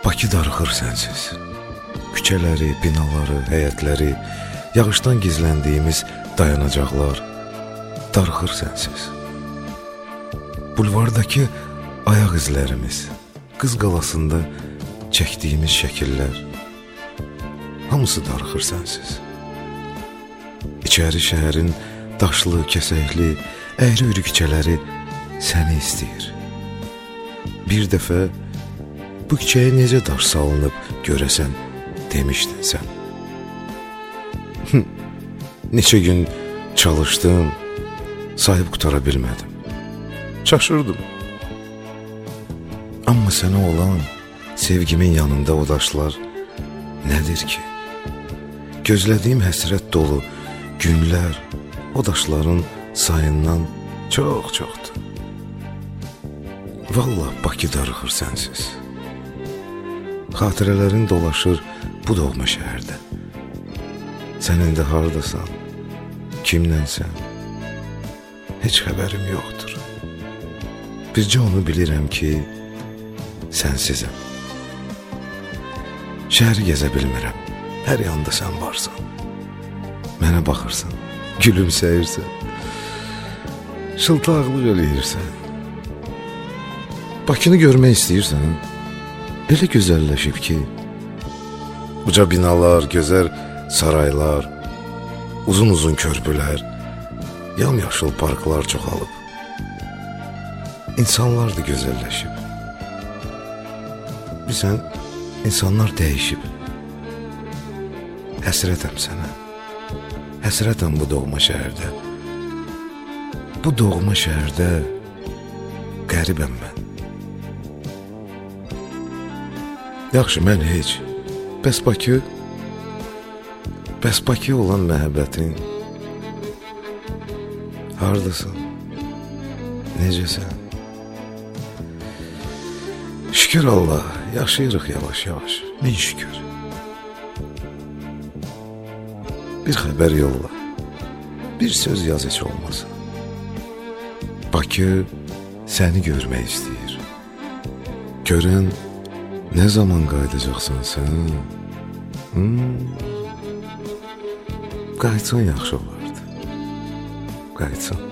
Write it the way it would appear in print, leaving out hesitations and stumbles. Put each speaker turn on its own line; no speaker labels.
Bakı darıxır sənsiz. Küçələri, binaları, həyətləri, yağışdan gizləndiyimiz dayanacaqlar darıxır sənsiz. Bulvardakı ayaq izlərimiz, Qız Qalasında çəkdiyimiz şəkillər, hamısı darıxır sənsiz. İçəri şəhərin daşlı, kəsəkli, əyri-üyrü küçələri səni istəyir. Bir dəfə bu küçəyə necə daş salınıb görəsən demişdin sən. Neçə gün çalışdım, sayıb qutara bilmədim. Çaşırdım. Amma sənə olan sevgimin yanında o daşlar nədir ki? Gözlədiyim həsrət dolu günlər o daşların sayından çox-çoxdur. Vallah Bakı darıxır sənsiz. Xatirələrin dolaşır bu doğma şəhərdə. Sən indi hardasan? Kimlənsən? Heç xəbərim yoxdur. Bircə onu bilirəm ki, sənsizəm. Şəhəri gəzə bilmirəm. Hər yanda sən varsan. Mənə baxırsan, gülümsəyirsən, şıltaqlıq eləyirsən. Bakını görmək istəyirsən, elə gözəlləşib ki, uca binalar, gözəl saraylar, uzun-uzun körpülər, yamyaşıl parklar çoxalıb. İnsanlar da gözəlləşib. Bilsən, insanlar dəyişib. Həsrətəm sənə. Həsrətəm bu doğma şəhərdə. Bu doğma şəhərdə qəribəm mən. Yaxşı, mən heç. Bəs Bakı? Bəs Bakı olan məhəbbətin? Haradasan? Necəsən? Şükür Allah, yaşayırıq yavaş-yavaş. Min şükür. Bir xəbər yolla. Bir söz yaz heç olmasa. Bakı səni görmək istəyir. Görən nə zaman qayıdacaqsan sən? Qayıtsan yaxşı olardı. Qayıtsan.